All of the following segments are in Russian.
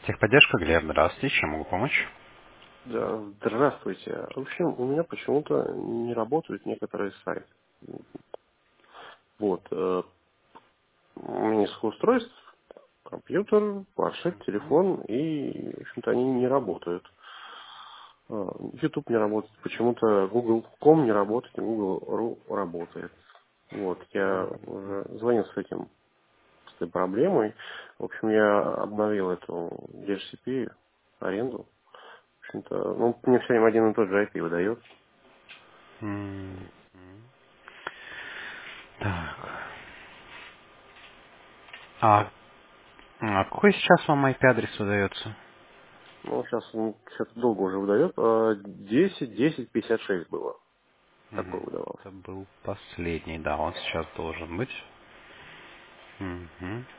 Техподдержка, Глеб, здравствуйте, чем могу помочь? Да, здравствуйте. В общем, у меня почему-то не работают некоторые сайты. Вот. У меня несколько устройств, компьютер, планшет, телефон, и, в общем-то, они не работают. YouTube не работает, почему-то Google.com не работает, и Google.ru работает. Вот, я уже звонил с этой проблемой. В общем, я обновил эту DHCP аренду. В общем-то, ну, мне все время один и тот же IP выдает. М, Так. Какой сейчас вам IP-адрес выдается? Ну, сейчас что-то долго уже выдает. 10, 10, 56 было. Такое Мгм. выдавалось. Это был последний, да, он сейчас должен быть. Мгм.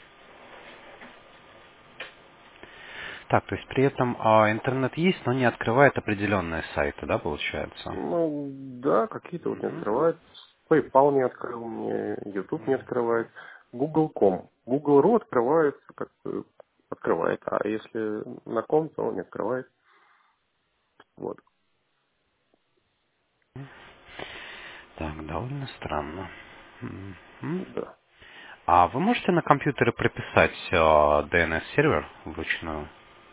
Так, то есть при этом интернет есть, но не открывает определенные сайты, да, получается? Ну, да, какие-то вот не Мгм. открывает. PayPal не открыл мне, YouTube не открывает. Google.com. Google.ru открывается, как бы открывает. А если на ком, то он не открывает. Вот. Так, довольно странно. Мгм. Да. А вы можете на компьютере прописать DNS-сервер вручную?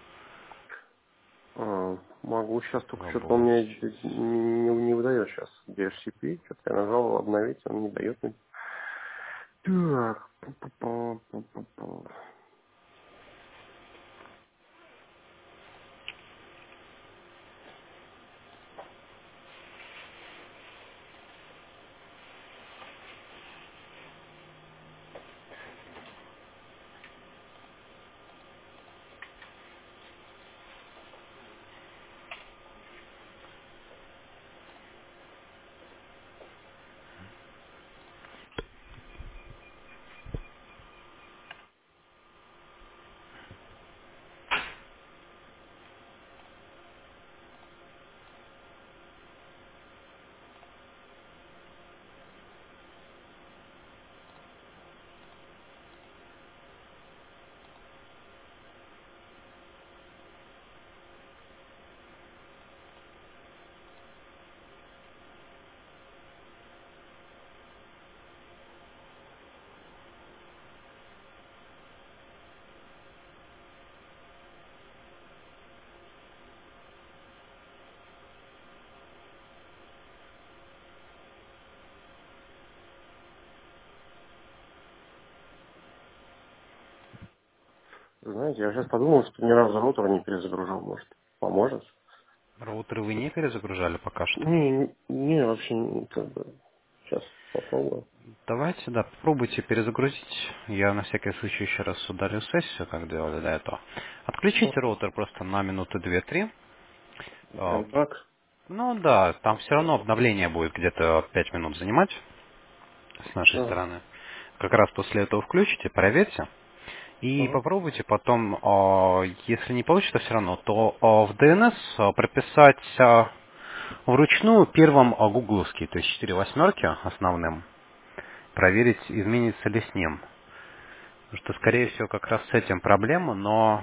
Могу сейчас, только что-то он Попробовать. мне не выдает сейчас DHCP. Что-то я нажал обновить, он не дает мне. Так. Пу-пу-пу, пу-пу-пу. Знаете, я сейчас подумал, что ни разу роутер не перезагружал, может, поможет? Роутеры вы не перезагружали пока что? Не, вообще, как бы, сейчас попробую. Давайте, да, попробуйте перезагрузить. Я на всякий случай еще раз удалю сессию, как делали до этого. Отключите роутер просто на минуты 2-3. А, Прям так? Ну да, там все равно обновление будет где-то 5 минут занимать с нашей Ага, стороны. Как раз после этого включите, проверьте. И ага. попробуйте потом, если не получится все равно, то в DNS прописать вручную первым гугловский, то есть 4 восьмерки основным, проверить, изменится ли с ним. Потому что, скорее всего, как раз с этим проблема, но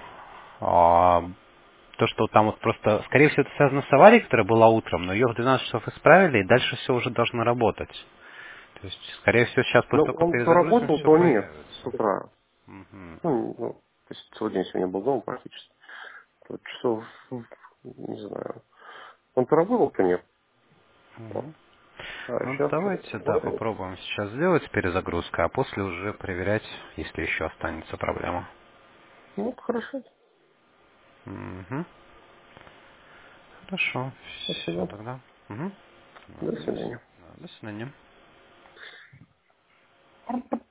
то, что там вот просто, скорее всего, это связано с аварией, которая была утром, но ее в 12 часов исправили, и дальше все уже должно работать. То есть, скорее всего, сейчас Ну, после того, как он то перезагрузим, работал, все то нет, с появится. утра. Мгм. То есть целый день сегодня был дома практически. Вот часов, не знаю. Он то работал, то нет. Вот. Мгм. А Ну, сейчас давайте, да, работает. попробуем сейчас сделать перезагрузку, а после уже проверять, если еще останется проблема. Ну, хорошо. Мгм. Хорошо, все Спасибо. тогда. Мгм. До Ладно, свидания. до свидания.